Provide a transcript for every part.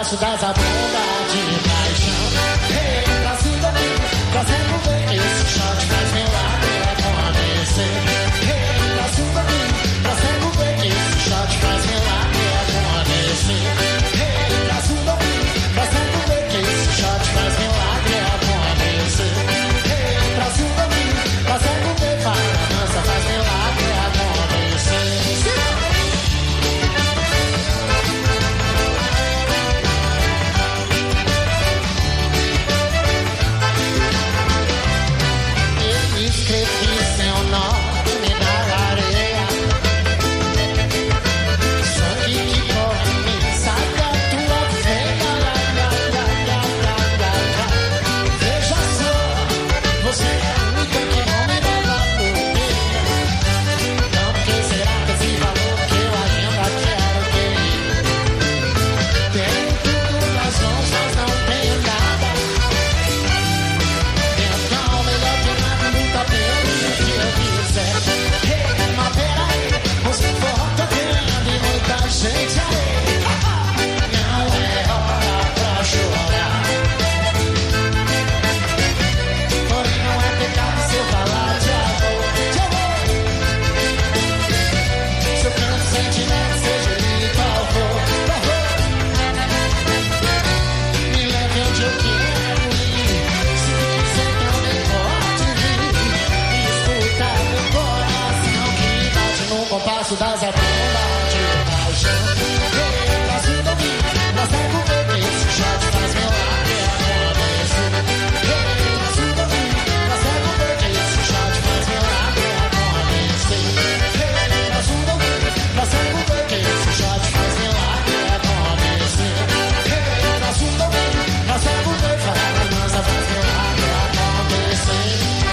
compasso das abundas de paixão. Hey, Brasil domingo, trazendo ver esse shot faz milagre acontecer. Hey, Brasil domingo, trazendo ver esse shot faz milagre acontecer. Hey, Brasil domingo, trazendo ver esse shot faz milagre acontecer. Hey, Brasil domingo, trazendo ver para a dança faz milagre acontecer. Escrevi seu nome na areia. Sangue que corre me sai da tua veia. Veja só, você é a única que não me dá valor. Então por que será que esse valor que eu ainda quero ter? Tenho tudo nas mãos, mas não tenho nada. Então melhor que nada. Nunca pelo que eu quiser. Hey, mas peraí, você volta querendo e muita gente aí. Não é hora pra chorar. Porém não é pecado se eu falar de amor. Se eu canto sentimento, seja ele qual for. Me leve onde eu quero ir. Se quiser também pode vir. No compasso das abundas de paixão. Hey, Brasil domingo, nós temos ver esse shot faz milagre acontecer. Hey, Brasil domingo, nós temos ver esse shot faz milagre acontecer. Hey, Brasil domingo, nós temos ver esse shot faz milagre acontecer. Hey, Brasil domingo, nós temos ver para a dança faz milagre acontecer.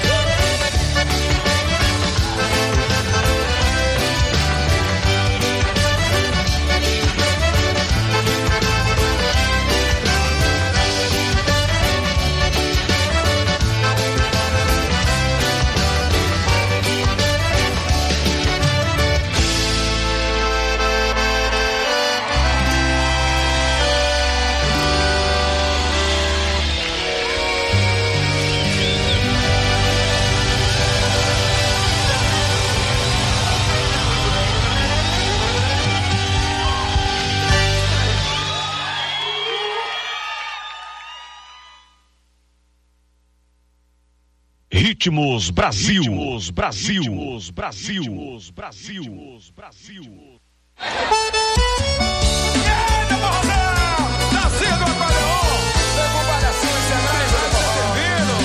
Ritmos Brasil. Ritmos Brasil. Ritmos Brasil. Ritmos Brasil. Ritmos Brasil. Nascido Aquarion, levou variações centrais, vai ser servido.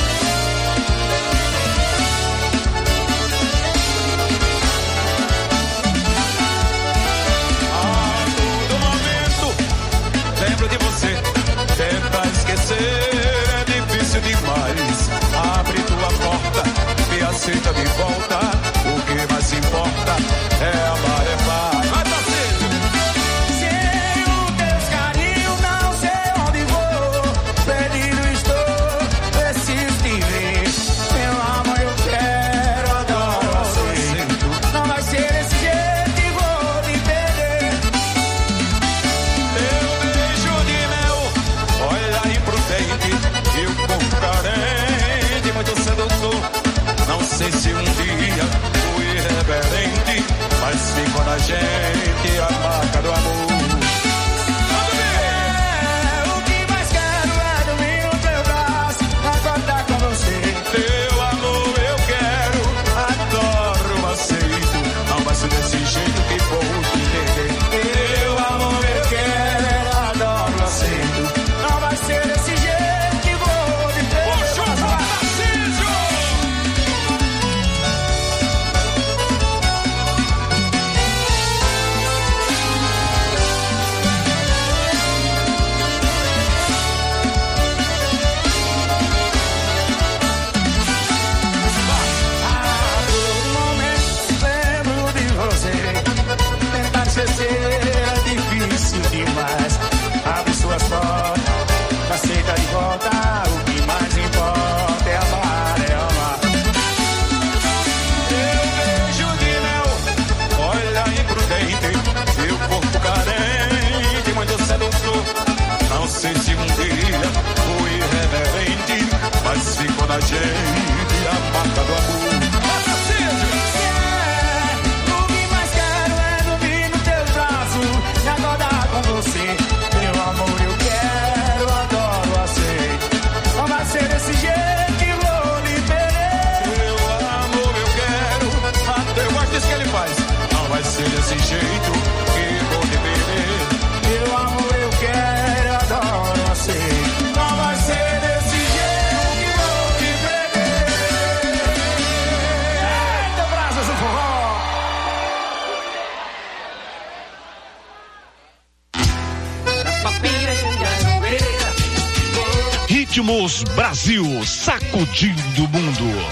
A todo momento lembro de você. Tentar esquecer é difícil demais. Abre tua porta, me aceita de volta. O que mais importa é amar, é paz. Vai, parceiro! Sem o teu carinho, não sei onde vou. Perdido estou, preciso te ver. Meu amor, eu quero agora. Não vai ser desse jeito e vou te perder. Meu beijo de mel, olha aí pro dente. Eu com carente, muito sedutor. Não sei se um dia Ritmos Brasil, sacudindo o mundo.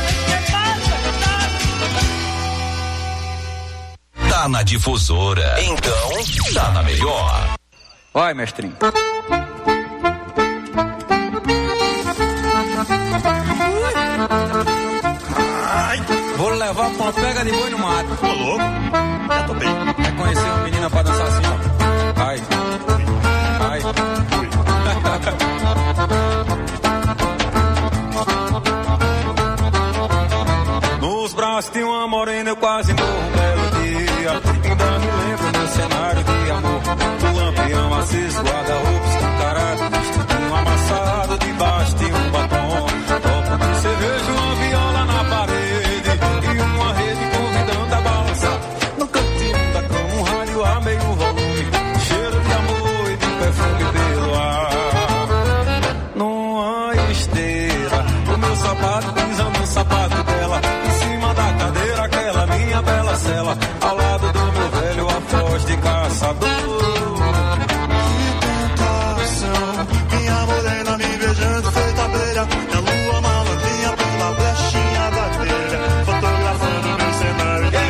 Tá na Difusora, então tá na melhor. Vai, mestrinho. Vou levar pra uma pega de boi no mato. Tô louco? Já tô bem. Quer conhecer uma menina pra dançar assim, ó? Ai. Ai. Nos braços de uma morena eu quase morro um belo dia. Ainda me lembro do cenário de amor. O lampião aceso, guarda-roupa escancarado, vestidinho amassado debaixo de um batom. Copo de cerveja, uma viola na parede e uma rede convidando a balançar. No cantinho da cama um rádio a meio volume, cheiro de amor e de perfume pelo ar. Numa esteira, o meu sapato pisando no sapato dela, em cima da cadeira aquela minha bela cela, ao lado do meu velho a voz de caçador. Minha morena me beijando feita abelha, na lua malandrinha pela brechinha da telha, fotografando meu cenário de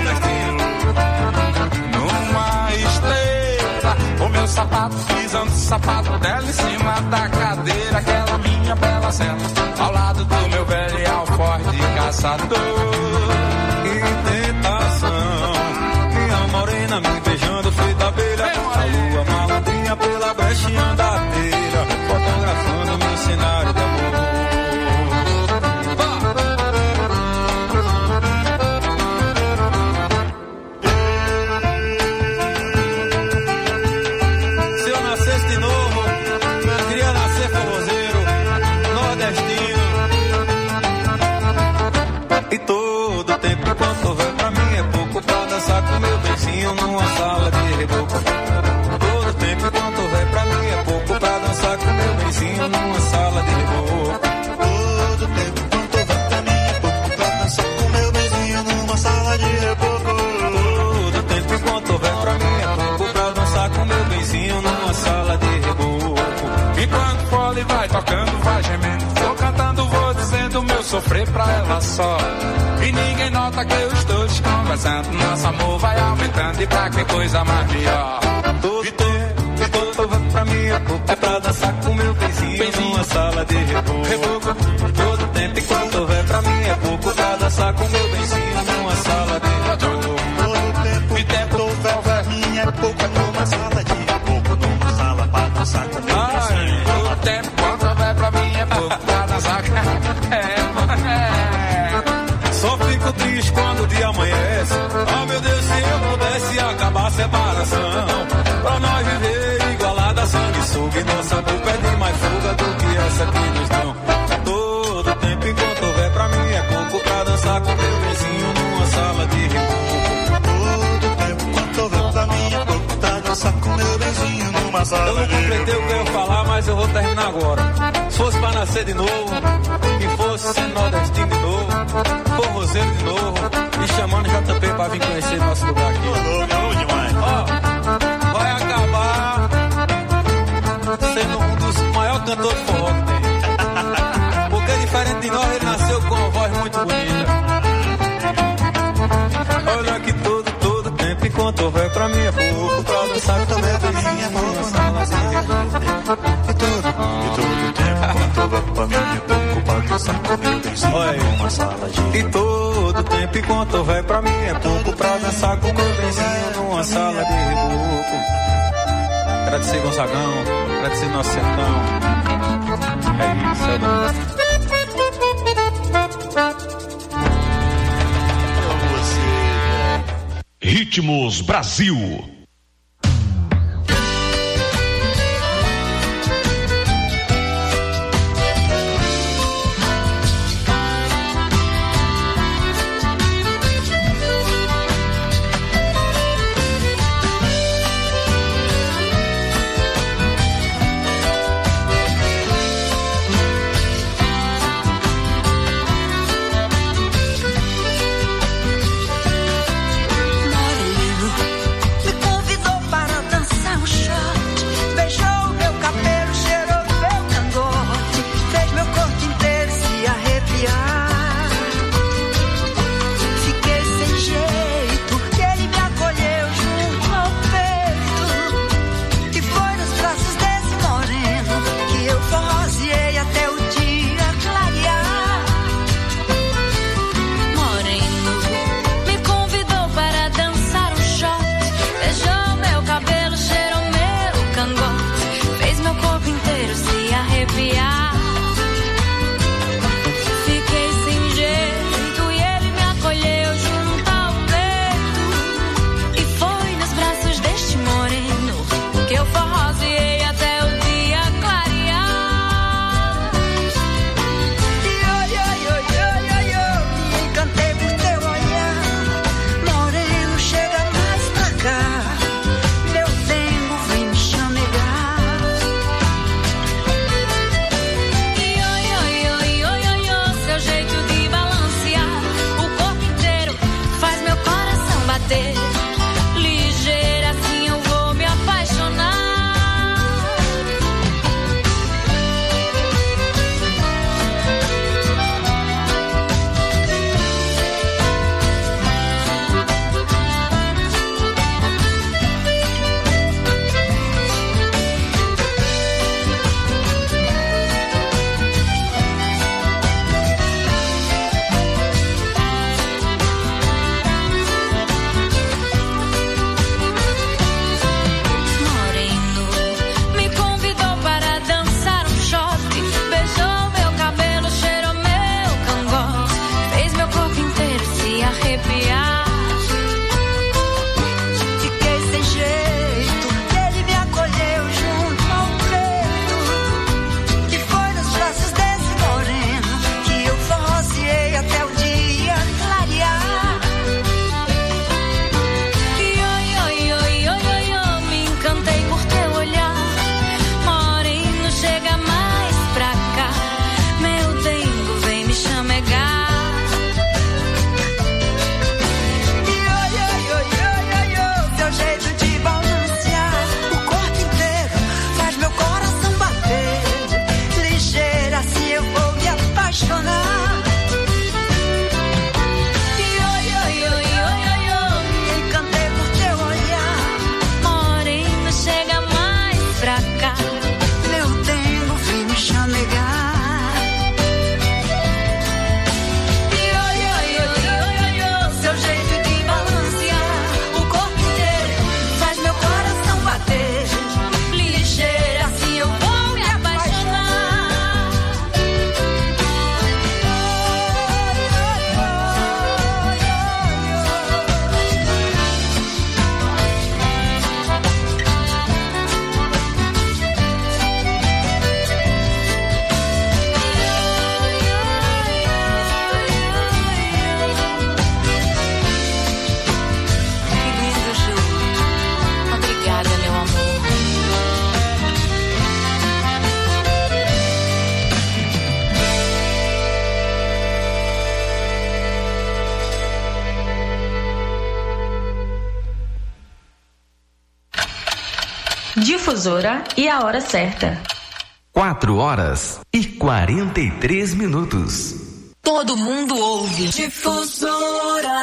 Numa esteira, o meu sapato pisando o sapato dela, em cima da cadeira aquela minha bela cena, ao lado do meu velho alforje de caçador. Que tentação, minha morena me beijando feita abelha, a lua malandrinha pela brechinha da telha, fotografando meu cenário de amor. Se eu nascesse de novo, eu queria nascer forrozeiro, nordestino. E todo tempo enquanto houver pra mim é pouco pra dançar com meu benzinho numa sala de reboco. Todo tempo enquanto houver pra mim é pouco pra dançar com meu benzinho numa sala de reboco. todo tempo enquanto houver pra mim é pouco pra dançar com meu beijinho numa sala de reboco. Todo tempo enquanto houver pra mim é pouco pra dançar com meu benzinho numa sala de reboco. Enquanto o fole vai tocando, vai gemendo, vou cantando, vou dizendo meu sofrer pra ela só. E ninguém nota que eu estou desconversando, nosso amor vai aumentando e pra que coisa mais melhor. Todo tempo enquanto houver pra mim é pouco é pra dançar com meu benzinho numa sala de reboco. Todo tempo enquanto houver pra mim é pouco pra dançar com meu benzinho numa sala de reboco. Todo tempo enquanto houver pra mim é pouco numa sala de reboco, numa sala pra dançar com meu beijinho. Todo tempo enquanto houver pra mim é pouco pra dançar. Só fico triste quando o dia amanhece. Oh meu Deus, se eu pudesse acabar a separação, pra nós viver igualada a sanguessuga, e nossa culpa é de mais fuga do que essa que nos dão. Todo tempo enquanto houver pra mim é pouco pra dançar com meu vizinho numa sala de reboco. Todo tempo enquanto houver pra mim é pouco pra dançar com meu beijinho numa sala Eu não de completei reboco. o que eu ia falar, mas eu vou terminar agora. Se fosse pra nascer de novo, e fosse ser nordestino de novo, forrozeiro de novo, e chamando JP pra vir conhecer nosso lugar aqui. Louco demais. Ó, vai acabar sendo um dos maiores cantores de forró que tem. Porque diferente de nós, ele nasceu com uma voz muito bonita. Olha que todo tempo enquanto houver pra mim é pouco pra dançar com meu beijinho numa sala de reboco. E todo tempo enquanto houver pra mim é pouco pra dançar com meu beijinho numa sala de reboco. E todo tempo enquanto houver pra mim é pouco pra dançar com meu benzinho numa sala de reboco. Agradecer Gonzagão, agradecer nosso sertão. É isso, é bom. Ritmos Brasil. Not a little Difusora e a hora certa. 4h43. Todo mundo ouve. Difusora.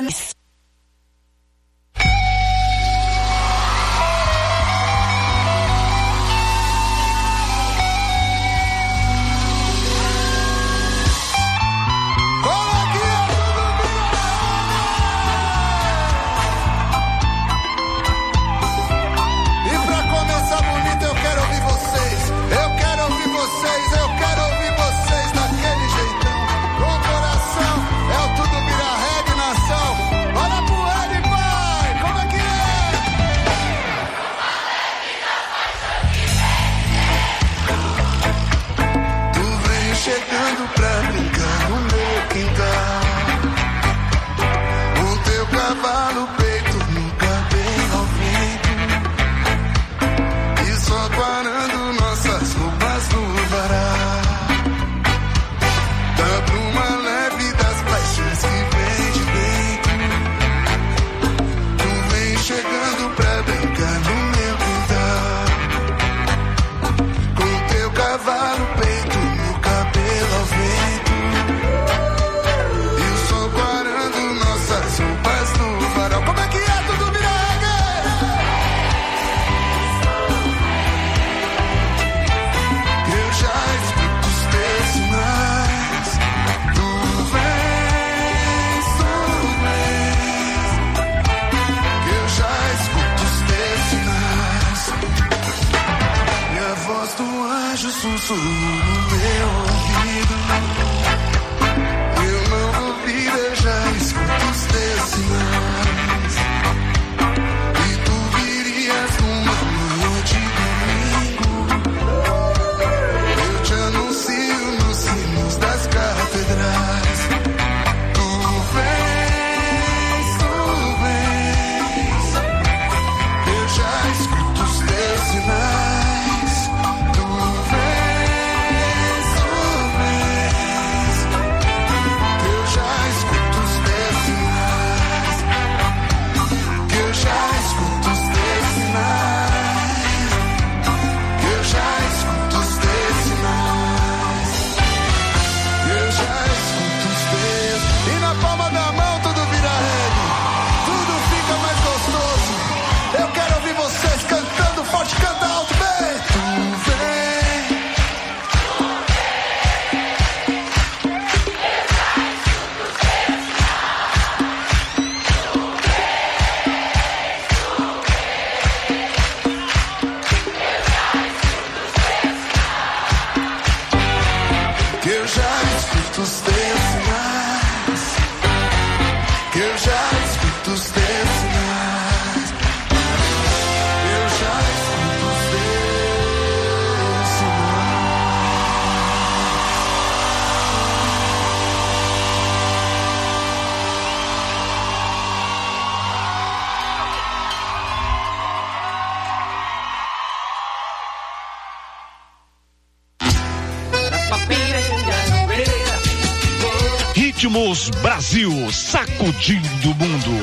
Chegando pra brincar no meu quintal, o teu cavalo peito no cabelo ao vento, e só parando nossas roupas no varal. Dá pra uma leve das paixões que vem de dentro. Tu vem chegando pra brincar no meu quintal, com teu cavalo peito no cabelo ao vento, e o sol parando nossas roupas no varal. Como é que é? Tudo vira reggae. Eu já escuto os teus sinais. Tu vens. Eu já escuto os teus sinais. Minha voz do anjo sussurra no meu ouvido. Eu não duvido, eu já escuto os teus sinais. E tu virias numa manhã de domingo. Eu te anuncio nos sinos das catedrais. Tu vens. Eu já escuto os teus sinais. Tu vens. Eu já escuto os teus sinais. Que eu já escuto os teus sinais. Que eu já escuto os teus sinais. Que eu já escuto os teus. E na palma da mão tudo vira reggae. Tudo fica mais gostoso. Eu quero ouvir vocês cantando forte, canta alto, bem. Tu vem. Que eu já escuto os teus sinais. Que eu já escuto os teus sinais. Eu já escuto os teus sinais. Ritmos Brasil, sacudindo o mundo.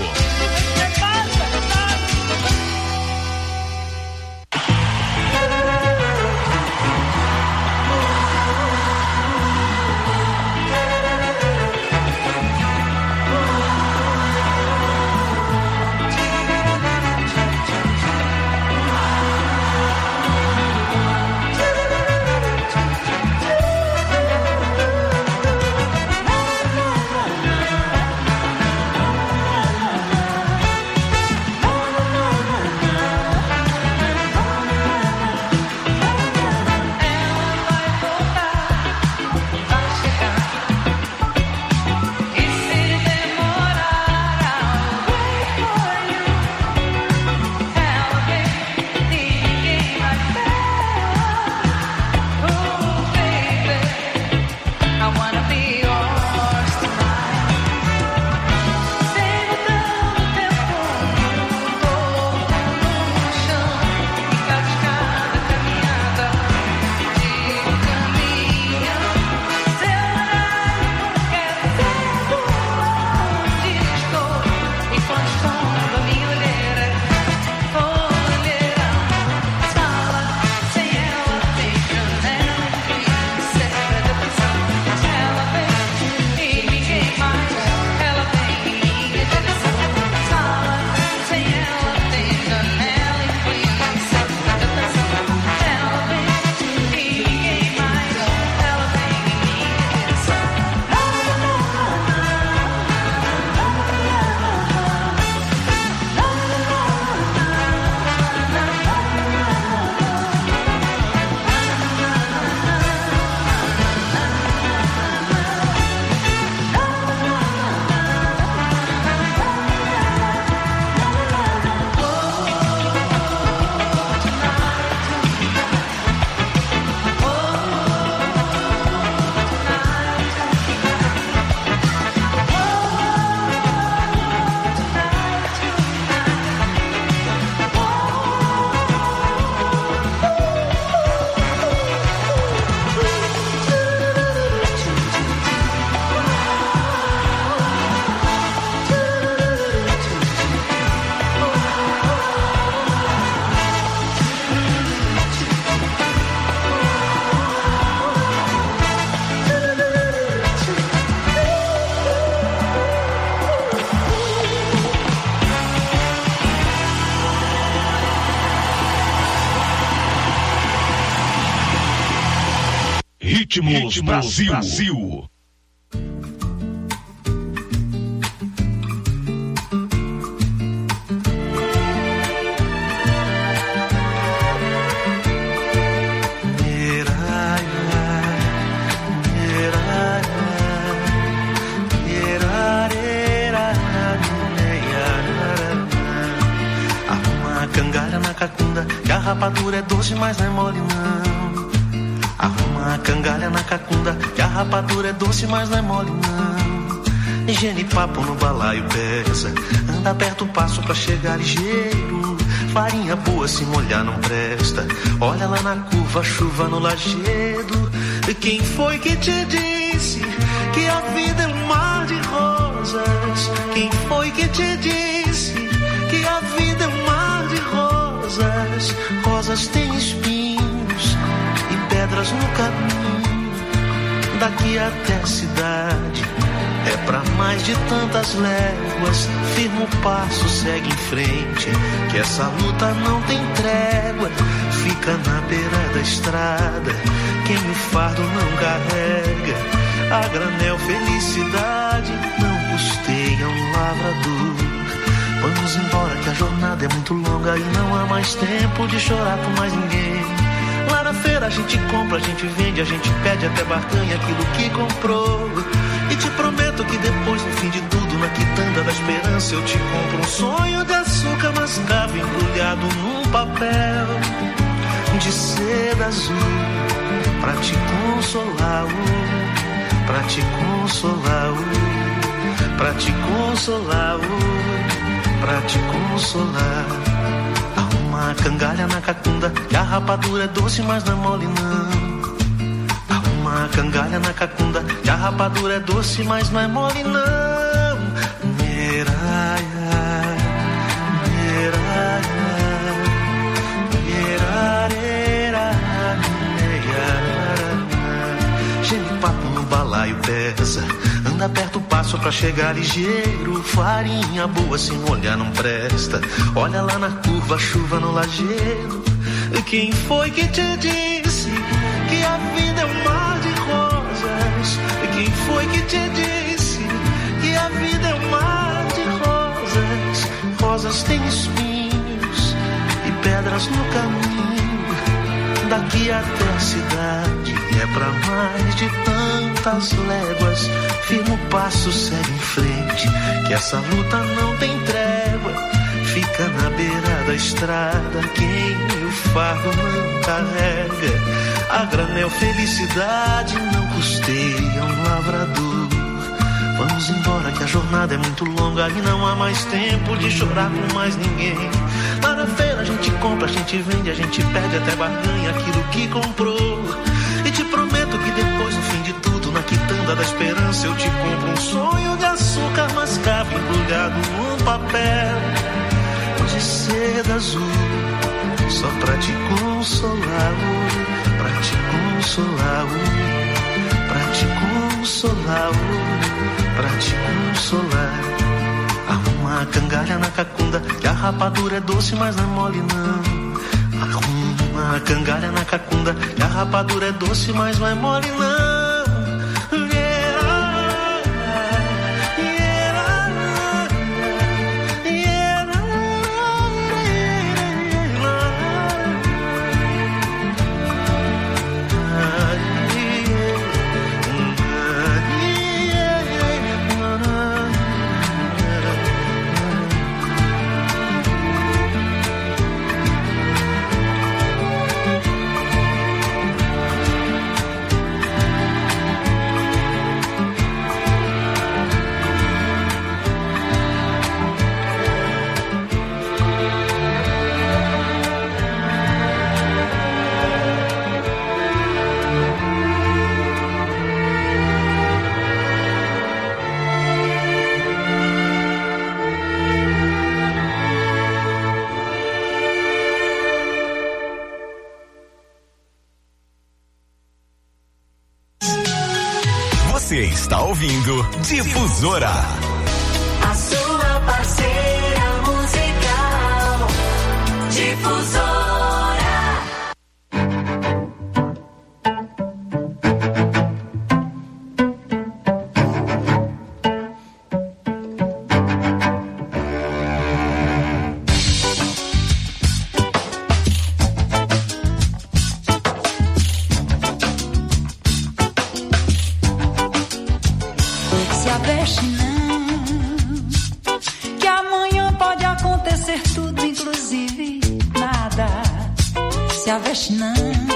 Ritmos Brasil. Que a rapadura é doce, mas não é mole não. Arruma a cangalha na cacunda, que a rapadura é doce, mas não é mole não. Higiene e papo no balaio pesa, anda perto o passo pra chegar ligeiro. Farinha boa se molhar não presta, olha lá na curva, chuva no lajedo. E quem foi que te disse que a vida é um mar de rosas? Quem foi que te disse que a vida é um mar de rosas? Rosas têm espinhos e pedras no caminho. Daqui até a cidade é pra mais de tantas léguas. Firma o passo, segue em frente, que essa luta não tem trégua. Fica na beira da estrada quem o fardo não carrega. A granel felicidade não custeia um lavrador. Vamos embora que a jornada é muito longa e não há mais tempo de chorar por mais ninguém. Lá na feira a gente compra, a gente vende, a gente pede até barganha aquilo que comprou. E te prometo que depois, no fim de tudo, na quitanda da esperança, eu te compro um sonho de açúcar mascavo embrulhado num papel de seda azul, pra te consolar, pra te consolar, pra te consolar, pra te consolar. Arruma a cangalha na cacunda, que a rapadura é doce, mas não é mole não. Arruma a cangalha na cacunda, que a rapadura é doce, mas não é mole não. Meraia, meraia, merareira, meia. Gene papo no balaio pesa, anda perto o passo pra chegar ligeiro. Farinha boa se molhar não presta, olha lá na curva, chuva no lajedo. Quem foi que te disse que a vida é um mar de rosas? Quem foi que te disse que a vida é um mar de rosas? Rosas têm espinhos e pedras no caminho. Daqui até a cidade é pra mais de tantas léguas. Firma o passo, segue em frente, que essa luta não tem trégua. Fica na beira da estrada quem o fardo não carrega. A granel felicidade não custeia um lavrador. Vamos embora que a jornada é muito longa e não há mais tempo de chorar por mais ninguém. Lá na feira a gente compra, a gente vende, a gente pede até barganha aquilo que comprou. E te prometo que depois, no fim de tudo, na quitanda da esperança, eu te compro um sonho de açúcar mascavo embrulhado num papel de seda azul, só pra te consolar, pra te consolar, pra te consolar, pra te consolar. Arruma a cangalha na cacunda, que a rapadura é doce, mas não é mole não. Arruma a cangalha na cacunda, que a rapadura é doce, mas não é mole não. Você está ouvindo Difusora. A sua parceira musical. Difusora. aveste não, que amanhã pode acontecer tudo, inclusive nada. Se aveste não,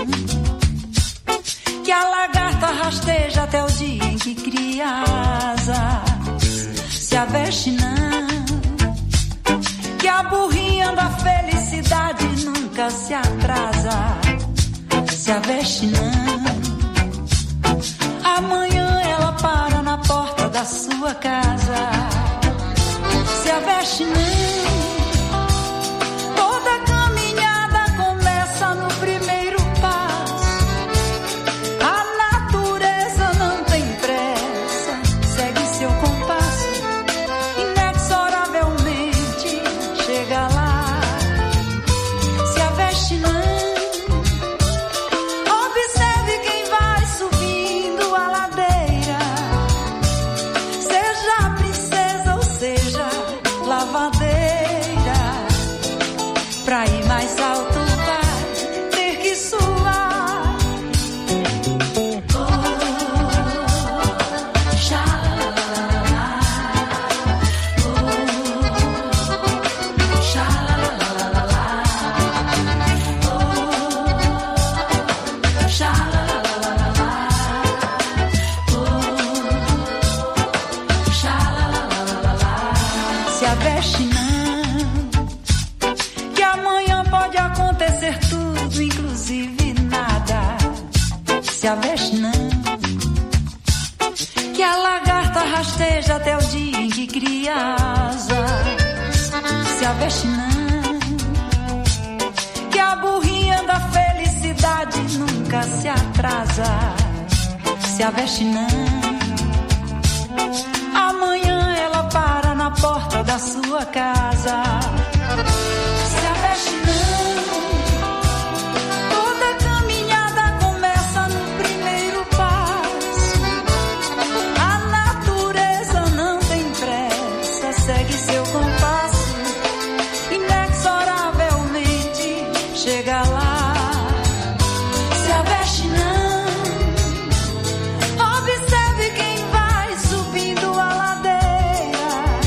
que a lagarta rasteja até o dia em que cria asa. Se aveste não, que a burrinha da felicidade nunca se atrasa. Se aveste não, amanhã ela para na porta da sua casa. Se aveste não, toda caminhada começa no primeiro passo. A natureza não tem pressa, segue seu compasso, inexoravelmente chega lá. Se aveste não, observe quem vai subindo a ladeira, seja princesa ou seja lavadeira. Pra ir mais alto vai ter que suar. Oh, xalalala. Oh, xalalala. Oh, xalalala. Oh, xalalala. Se aveste não, que amanhã pode acontecer tudo, inclusive nada. Se aveste não, que a lagarta rasteja até o dia em que cria asas. Se aveste não, que a burrinha da felicidade nunca se atrasa. Se aveste não, amanhã ela para na porta da sua casa. Se aveste não, toda caminhada começa no primeiro passo. A natureza não tem pressa, segue seu compasso, inexoravelmente chega lá. Se aveste não, observe quem vai subindo a ladeira,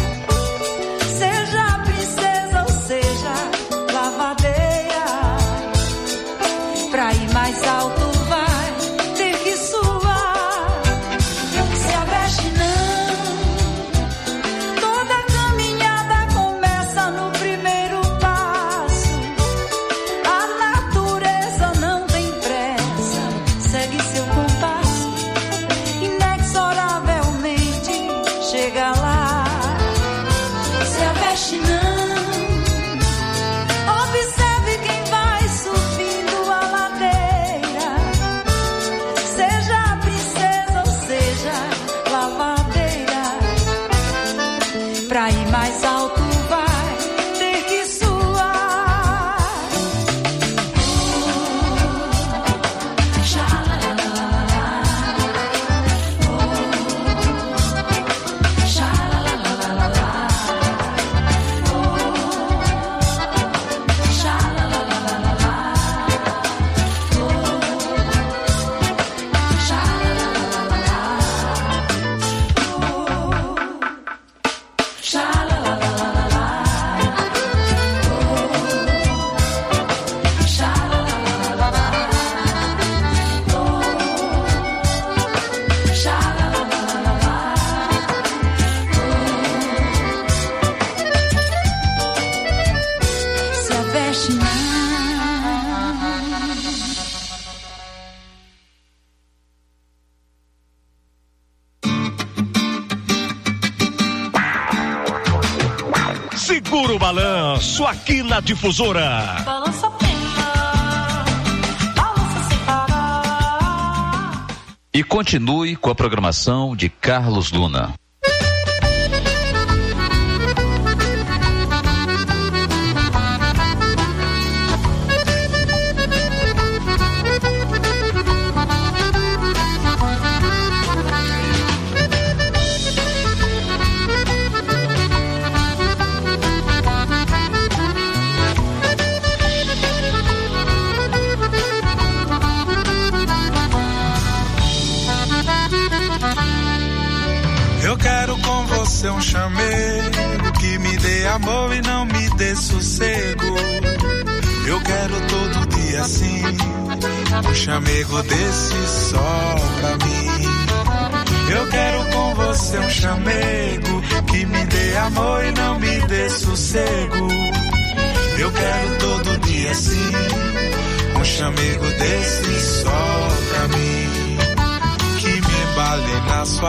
seja princesa ou seja lavadeira. Pra ir mais alto vai ter que suar. Se aveste não, toda caminhada começa no primeiro passo. A natureza não tem pressa, segue seu compasso, inexoravelmente chega lá. Se aveste não, observe quem vai subindo a ladeira, seja princesa ou seja lavadeira. Pra ir mais alto vai ter que suar. Oh, xalalala. Oh, xalalala. Oh, xalalala. Oh, se aveste não. Segura o balanço aqui na Difusora. Balança a pena, balança sem parar. E continue com a programação de Carlos Luna. você um chamego que me dê amor e não me dê sossego. Eu quero todo dia assim, um chamego desse só pra mim. Eu quero com você um chamego que me dê amor e não me dê sossego. Eu quero todo dia assim, um chamego desse só pra mim. Que me embale na sua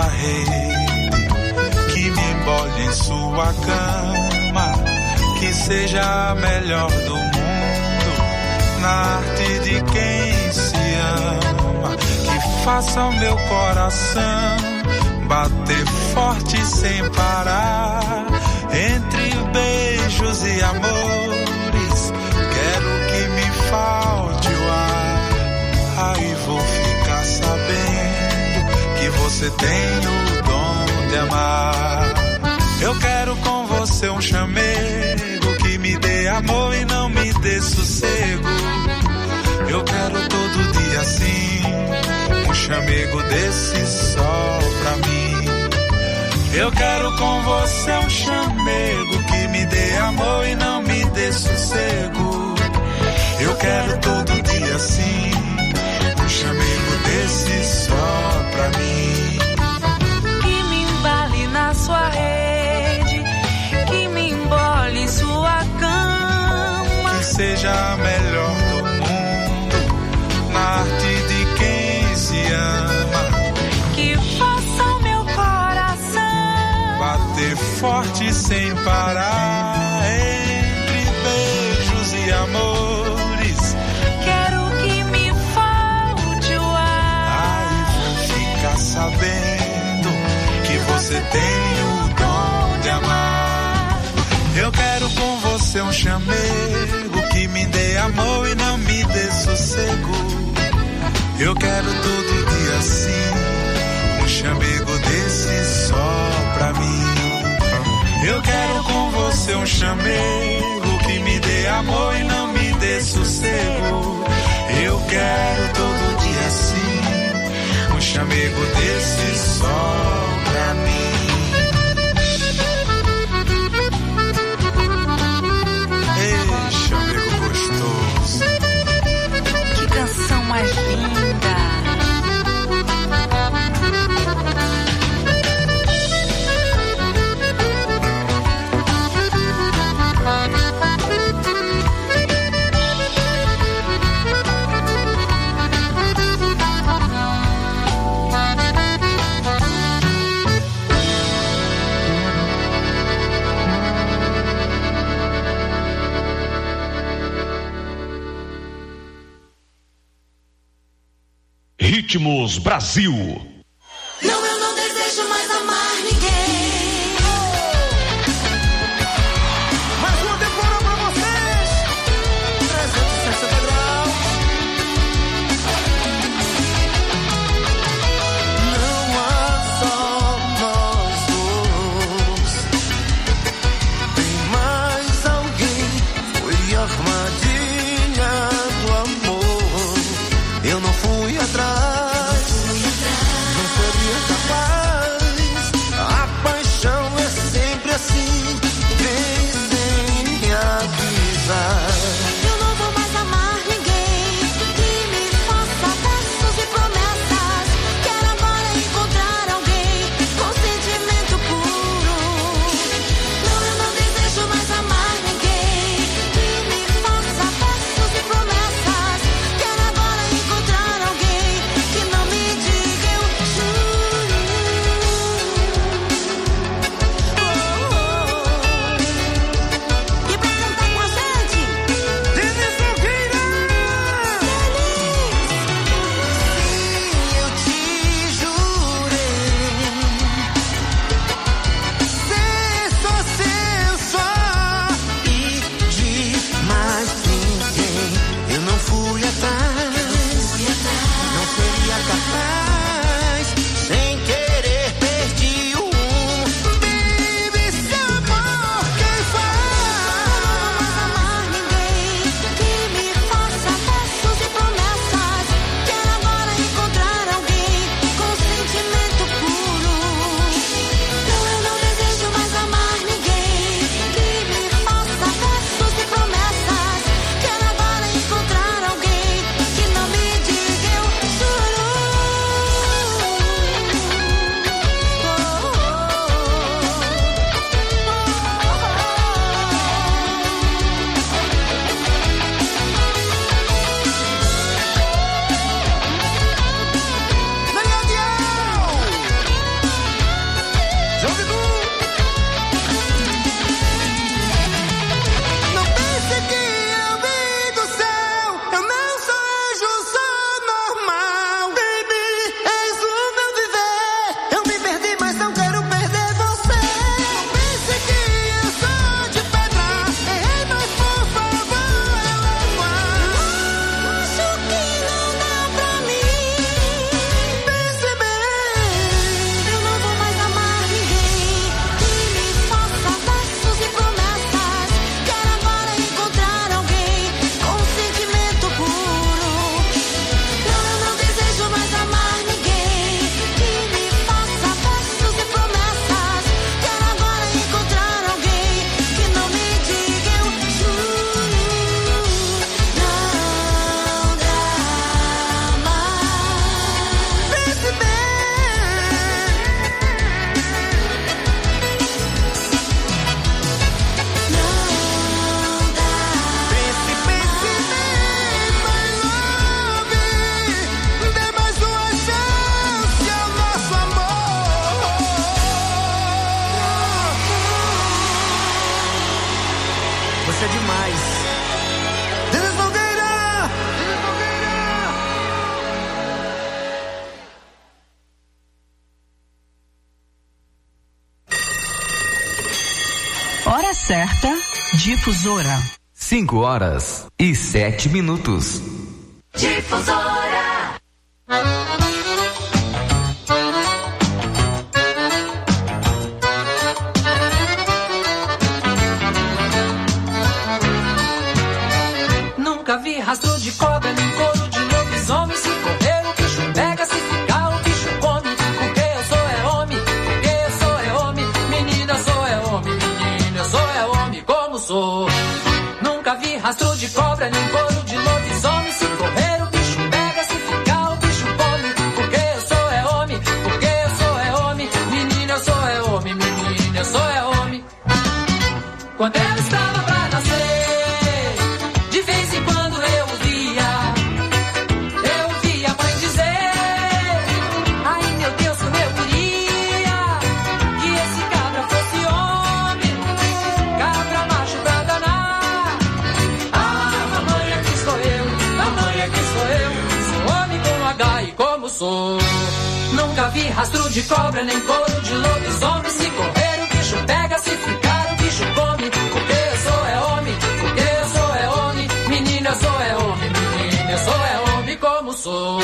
rede, que me embole em sua cama, que seja a melhor do mundo, na arte de quem se ama, que faça o meu coração bater forte sem parar, entre beijos e amores, quero que me falte o ar, aí vou ficar sabendo que você tem o dom de amar. Eu quero com você um chamego que me dê amor e não me dê sossego. Eu quero todo dia assim, um chamego desse só pra mim. Eu quero com você um chamego que me dê amor e não me dê sossego. Eu quero todo dia assim, um chamego desse só pra mim. Que me embale na sua rede, que me embole em sua cama, que seja a melhor do mundo, na arte de quem se ama, que faça o meu coração bater forte sem parar, entre beijos e amores. Quero que me falte o ar, Aí vou ficar sabendo que você tem o dom de amar. Eu quero com você um chamego que me dê amor e não me dê sossego. Eu quero todo dia assim, um chamego desse só pra mim. Eu quero com você um chamego que me dê amor e não me dê sossego. Eu quero todo dia assim, um chamego desse só pra mim. Ei, chamego gostoso. que canção mais linda. Ritmos Brasil. Não, eu não desejo mais amar ninguém. Mais uma temporada pra vocês. 360 graus. Não há só nós dois. Tem mais alguém. Foi a armadilha do amor. Eu não fui atrás. Não seria capaz. A paixão é sempre assim, vem sem avisar. Eu não vou mais amar ninguém que me faça versos e promessas. Quero agora encontrar alguém com sentimento puro. Não, eu não desejo mais amar ninguém que me faça versos e promessas. Quero agora encontrar alguém que não me diga eu juro. E pra cantar com a gente, Denis Nogueira. feliz. Eu te jurei ser só seu só e de mais ninguém. Eu não fui atrás, não seria capaz. Sem querer perdi o rumo. Baby, seu amor quem faz? Amar ninguém que me faça versos e promessas. Quero agora encontrar alguém com sentimento puro. Não, eu não desejo certa, Difusora. 5h07. Difusora. Nunca vi rastro de cobra, nem couro de lobisomem. Se correr o bicho pega, se ficar o bicho come. Porque eu sou é homem, porque eu sou é homem. Menina, eu sou é homem, menina, eu sou é homem como sou. Nunca vi rastro de cobra, nem couro de lobisomem. Se correr o bicho pega, se ficar o bicho come. Porque eu sou é homem, porque eu sou é homem. Menina, eu sou é homem, menina, eu sou é homem. Quando eu estava pra nascer, de vez em quando eu via a mãe dizer: ai meu Deus, como eu queria que esse cabra fosse homem, cabra macho pra danar. Ah, mamãe, aqui estou eu, mamãe, aqui estou eu, sou homem com H e como sou. Nunca vi rastro de cobra, nem couro de lobisomem. Se correr o bicho pega, se ficar o bicho come. Porque eu sou é homem, porque eu sou é homem. Menina, eu sou é homem, menina, eu sou é homem como sou.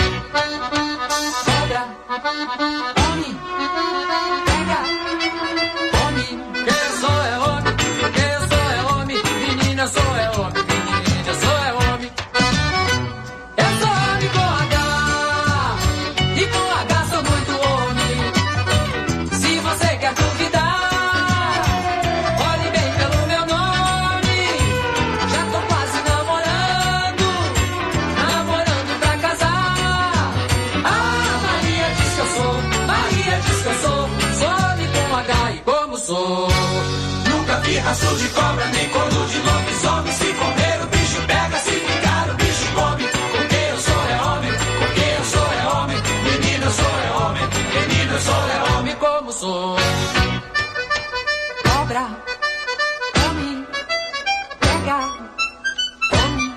Cobra, homem, pega, homem. Porque eu sou é homem, porque eu sou é homem. Menina, eu sou é homem, menina, eu sou é homem. Eu sou homem com H, e com H sou muito homem. Se você quer duvidar, olhe bem pelo meu nome. Já tô quase namorando pra casar. Ah, Maria diz que eu sou, Maria diz que eu sou. Sou homem com H e como sou. Nunca vi rastro de cobra, nem couro de lobisomem. Se correr o bicho pega, se ficar o bicho come. Porque eu sou é homem, porque eu sou é homem. Menina, eu sou é homem, menina, eu sou é homem como sou. Cobra, homem, pega, homem.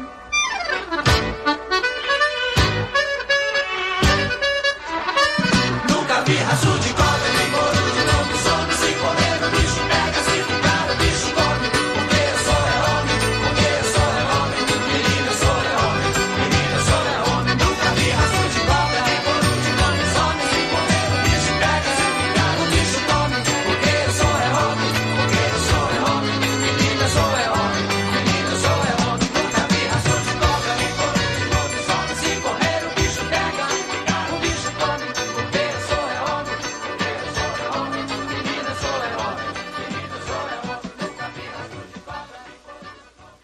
Nunca vi rastro de cobra, nem couro de lobisomem. Se correr o bicho pega, se ficar o bicho come. Porque eu sou é homem, porque eu sou é homem. Menina, eu sou é homem, menina, eu sou é homem. Nunca vi rastro de cobra, nem couro de lobisomem. Se correr o bicho pega, se ficar o bicho come. Porque eu sou é homem, porque eu sou é homem. Menina, eu sou é homem, menina, eu sou é homem. Nunca vi rastro de cobra, nem couro de lobisomem. Se correr o bicho pega, se ficar o bicho come. Porque eu sou é homem, porque eu sou é homem. Menina, eu sou é homem, menina, eu sou é homem. Nunca vi rastro de cobra, nem couro de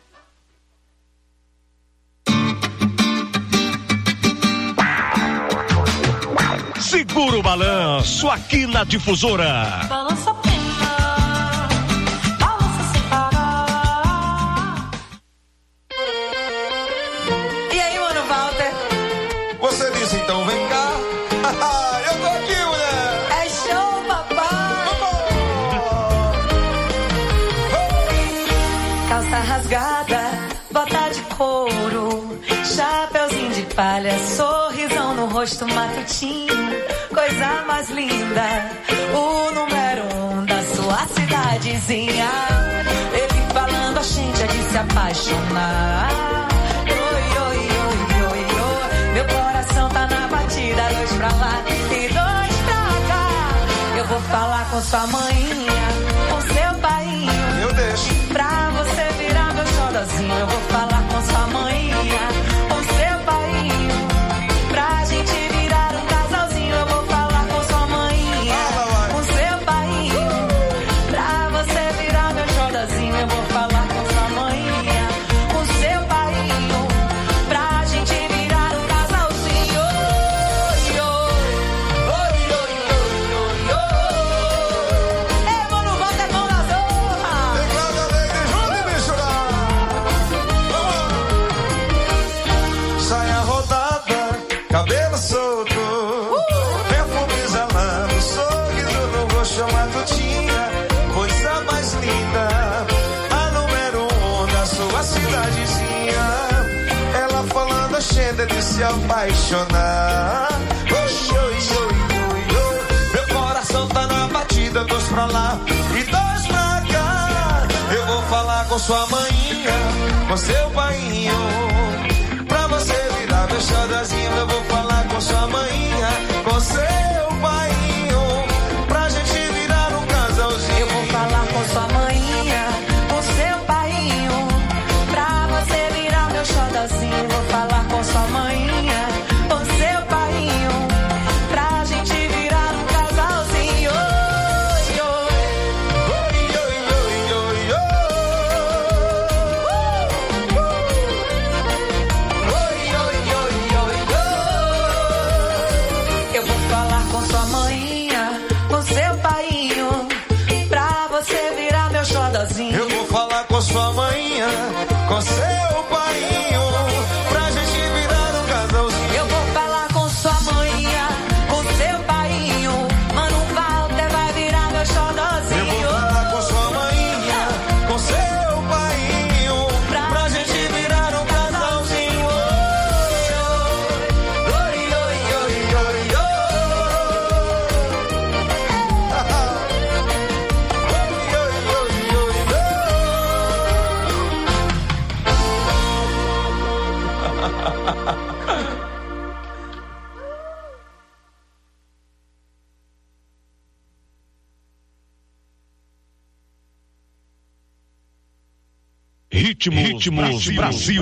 Segura o balanço aqui na Difusora. Balança a pena, balança sem parar. E aí, mano, Walter? Você disse então, vem cá. Eu tô aqui, mulher. É show, papai. Calça rasgada, bota de couro, chapeuzinho de palha, sorrisão no rosto matutino, coisa mais linda, o número 1 da sua cidadezinha. Ele falando a gente é de se apaixonar. Oi, oi, oi, oi, oi. Meu coração tá na batida, 2 pra lá e 2 pra cá. Eu vou falar com sua maninha, com seu painho. Eu deixo. Pra você virar meu xodozinho, eu vou falar com sua maninha, com seu painho. Pra gente virar um casalzinho, eu vou falar com sua maninha, com seu painho. Pra você virar meu xodozinho, eu vou falar com sua maninha, com seu painho. Pra gente virar um casalzinho. Oi, oi, oi, oi, oi, oi, oi. Ei, mano, volta é mão na zorra. Saia rodada, cabelo solto, perfume exalando, sorriso no rosto matutinha, coisa mais linda, a número 1 da sua cidadezinha. Ela falando a gente de se apaixonar. Oi, oi, oi, oi, oi. Meu coração tá na batida, 2 pra lá e 2 pra cá. sua maninha, com seu painho. Pra você virar meu xodozinho, eu vou falar com sua maninha, com seu painho. Pra gente virar um casalzinho. Eu vou falar com sua maninha, com seu painho. Pra você virar meu xodozinho, vou falar com sua maninha, com seu painho. Pra gente virar um casalzinho. Eu vou falar com sua maninha, com seu painho. Pra você virar meu xodozinho. Eu vou falar com sua maninha, com seu painho. Pra gente virar um casalzinho. Eu vou falar com sua maninha, com seu painho. Mano Walter vai virar meu xodozinho. Eu vou falar com sua maninha, com seu painho. Pra gente virar um casalzinho. Oi, oi, oi, oi, oi. Ritmos Brasil.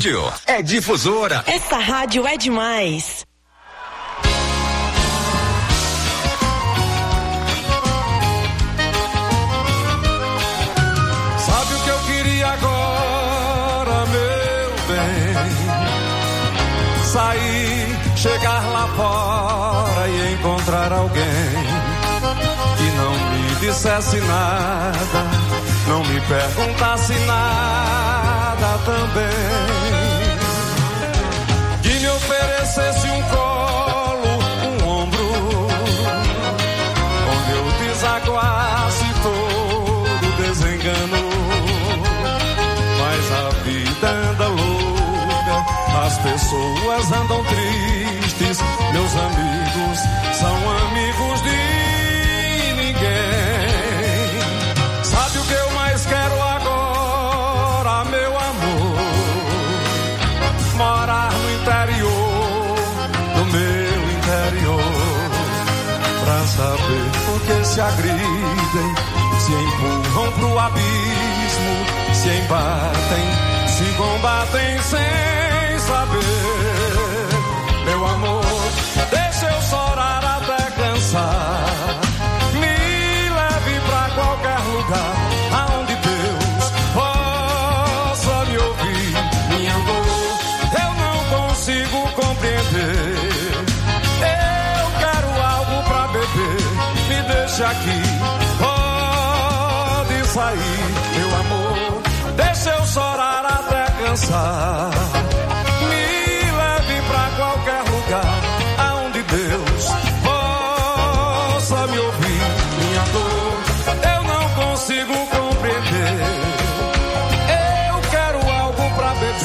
rádio é Difusora. Essa rádio é demais. Sabe o que eu queria agora, meu bem? Sair, chegar lá fora e encontrar alguém que não me dissesse nada, não me perguntasse nada também, que me oferecesse um colo, um ombro, onde eu desaguasse todo desengano. Mas a vida anda louca, as pessoas andam tristes, meus amigos são amigos de ninguém. Sabe o que eu mais quero agora, meu amor? Morar no interior, no meu interior, pra saber por que se agridem, se empurram pro abismo, se embatem, se combatem sem saber. Meu amor, deixa eu chorar até cansar, me leve pra qualquer lugar aonde Deus possa me ouvir. Minha dor eu não consigo compreender, eu quero algo pra beber, me deixa aqui, pode sair. Meu amor, deixa eu chorar até cansar, me leve pra qualquer lugar aonde Deus possa me ouvir. Minha dor eu não consigo compreender, eu quero algo pra beber.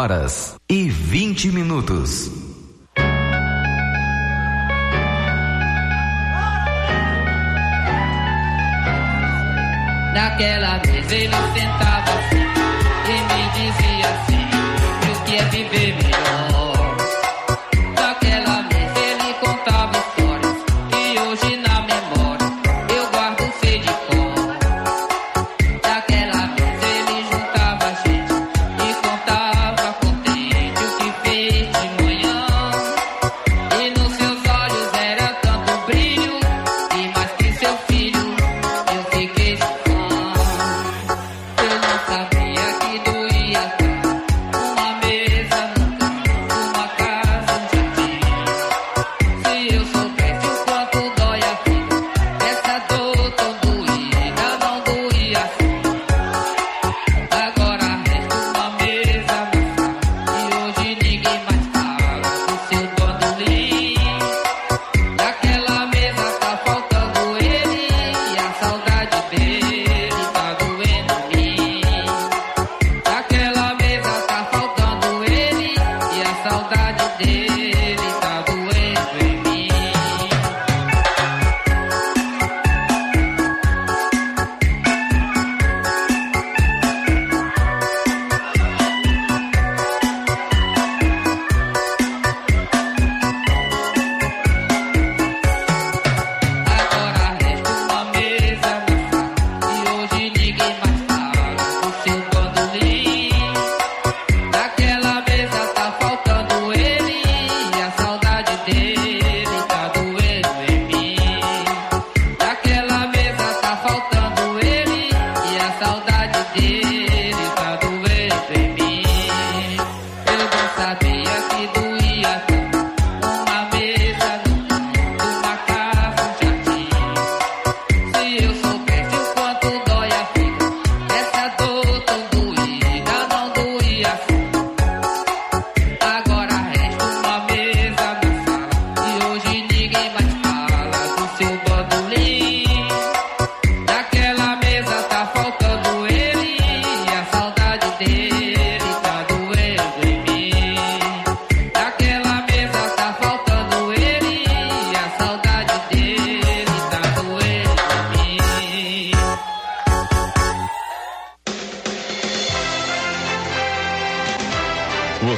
5h20. Naquela vez ele sentava assim e me dizia assim, o que é viver melhor. Naquela vez ele contava histórias e hoje na memória eu guardo sei de cor. Naquela vez ele juntava a gente e contava contente o que fez de manhã. E nos seus olhos era tanto brilho e mais que seu filho eu fiquei sem fã. Eu não sabia que doía uma mesa no canto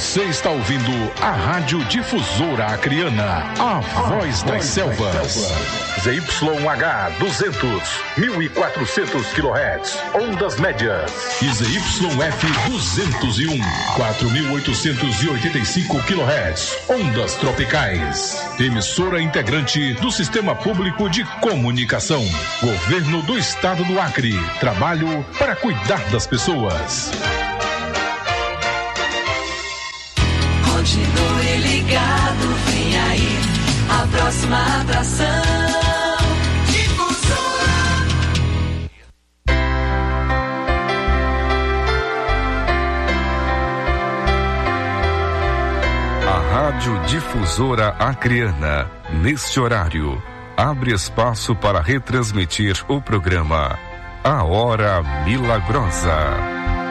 Você está ouvindo a Rádio Difusora Acreana, a voz das selvas. ZYH 200, 1400 kHz, ondas médias. E ZYF 201, 4885 kHz, ondas tropicais. Emissora integrante do Sistema Público de Comunicação. Governo do Estado do Acre. Trabalho para cuidar das pessoas. Continue ligado, vem aí a próxima atração. Difusora. A Rádio Difusora Acreana, neste horário, abre espaço para retransmitir o programa A Hora Milagrosa.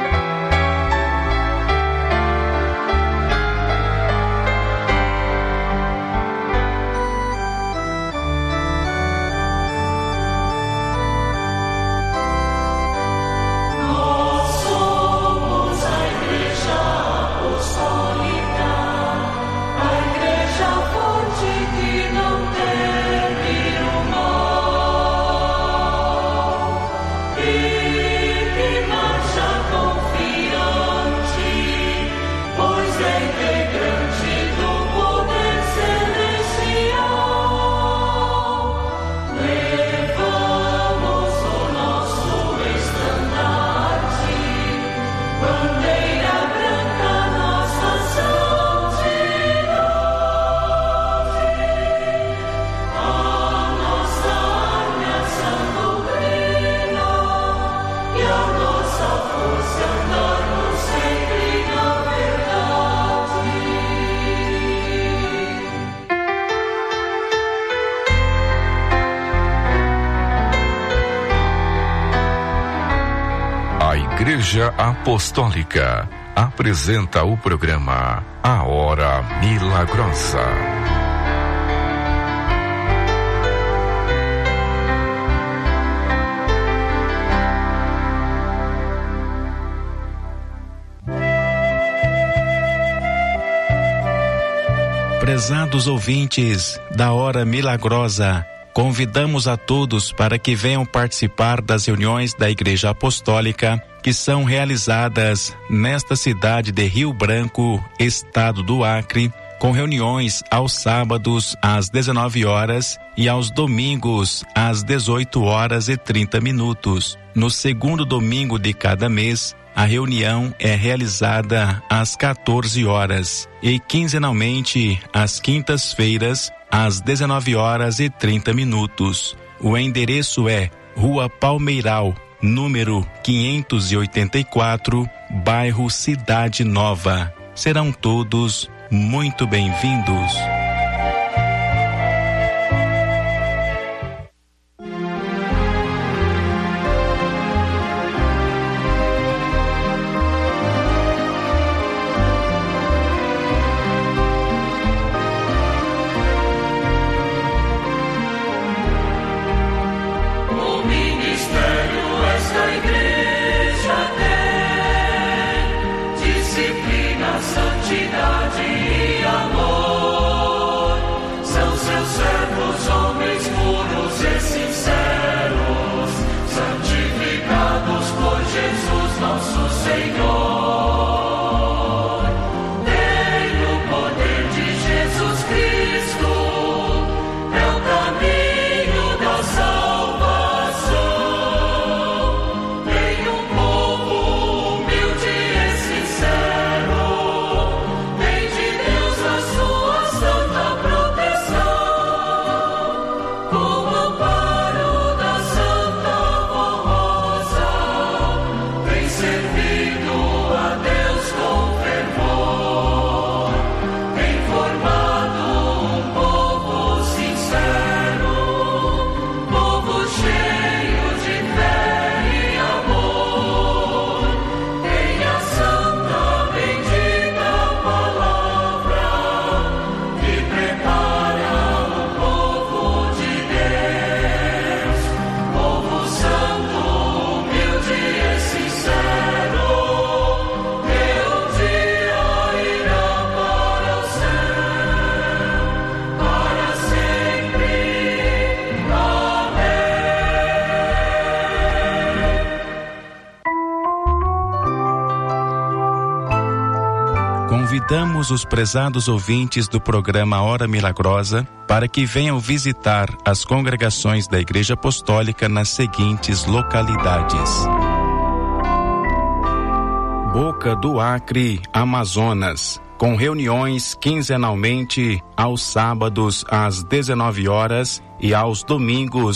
Igreja Apostólica apresenta o programa A Hora Milagrosa. Prezados ouvintes da Hora Milagrosa, convidamos a todos para que venham participar das reuniões da Igreja Apostólica que são realizadas nesta cidade de Rio Branco, estado do Acre, com reuniões aos sábados às 19 horas e aos domingos às 18h30. No segundo domingo de cada mês, a reunião é realizada às 14 horas e quinzenalmente às quintas-feiras às 19h30. O endereço é Rua Palmeiral, número 584, bairro Cidade Nova. Serão todos muito bem-vindos. Santidade e amor. Convidamos os prezados ouvintes do programa Hora Milagrosa para que venham visitar as congregações da Igreja Apostólica nas seguintes localidades: Boca do Acre, Amazonas, com reuniões quinzenalmente aos sábados às 19 horas e aos domingos